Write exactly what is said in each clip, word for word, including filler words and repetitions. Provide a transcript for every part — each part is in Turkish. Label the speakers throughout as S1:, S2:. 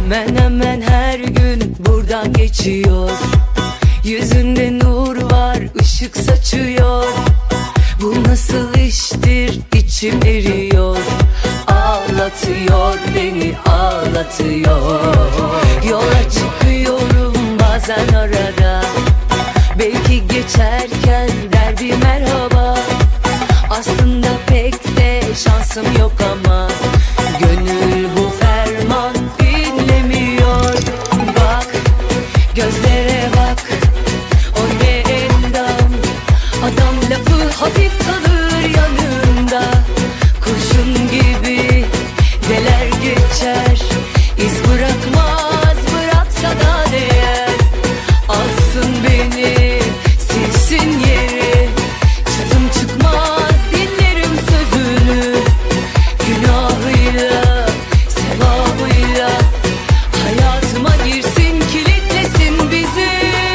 S1: Hemen hemen her gün buradan geçiyor. Yüzünde nur var, ışık saçıyor. Bu nasıl iştir, içim eriyor. Ağlatıyor beni, ağlatıyor. Yola çıkıyorum bazen arada, belki geçerken der bir merhaba. Aslında pek de şansım yok ama gönül bu ferman dinlemiyor. Bak, gözlere bak, o ne endam. Adam lafı hafif kalır yanında. Kurşun gibi deler geçer, iz bırakmaz, bıraksa da değer. Alsın beni, silsin yeri. Çıtım çıkmaz, dinlerim sözünü. Günahıyla, sevabıyla hayatıma girsin, kilitlesin bizi.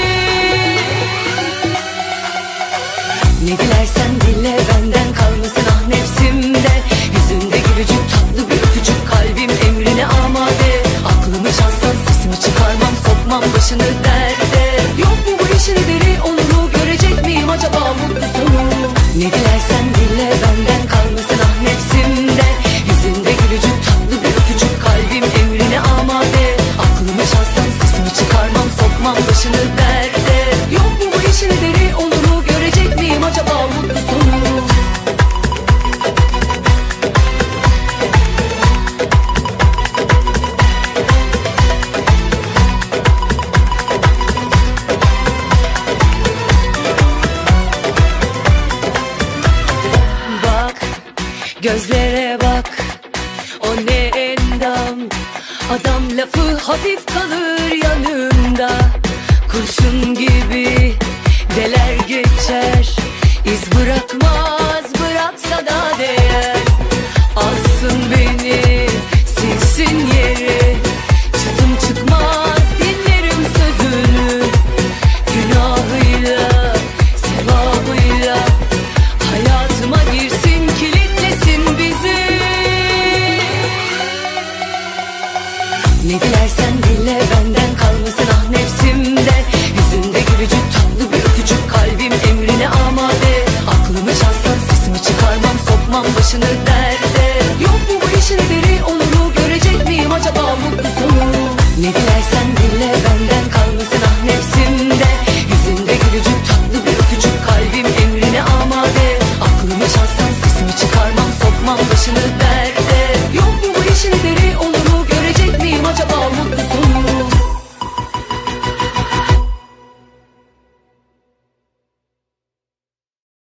S1: Ne dilersen dile, benden kalmasın ah nefsimde. Yüzünde gülücük, tatlı bir öpücük, kalbim emrine amade. Aklımı çalsan sesimi çıkarmam, sokmam başını derde. Yok mu bu işin deri, onu mu görecek miyim acaba mutlu sonu? Ne dilersen dile, benden kalmasın ah nefsimde. Yüzünde gülücük, tatlı bir öpücük, kalbim emrine amade. Aklımı çalsan sesimi çıkarmam, sokmam başını derde. Yok mu bu işin deri, onu mu görecek miyim acaba mutlu sonu? Gözlere bak, o ne endam. Adam lafı hafif kalır yanında. Kurşun gibi deler geçer, iz bırakmaz, bıraksa da değer. Alsın beni, silsin yeri. Çıtım çıkmaz, dinlerim sözünü. Günahıyla, sevabıyla hayatıma girsin, kilitlesin bizi. Ne dilersen